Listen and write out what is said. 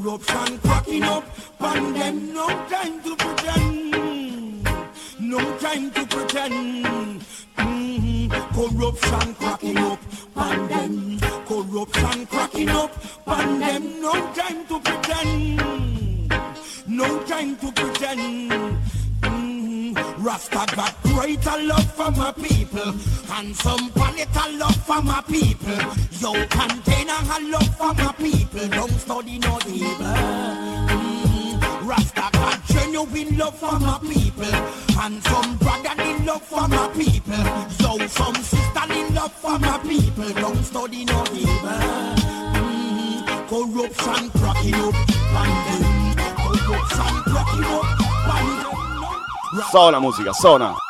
Corruption cracking up, and them no time to pretend. No time to pretend. Corruption cracking up, and them. Corruption cracking up, and them no time to pretend. No time to pretend. Rasta got greater love for my people, and some political love for my people. Yo, container a love for my people. Don't study no evil. Rasta got genuine love for my people, and some brotherly love for my people. Yo, some sisterly love for my people. Don't study no evil. Corruption cracking up, and corruption cracking up, and Suona musica, suona.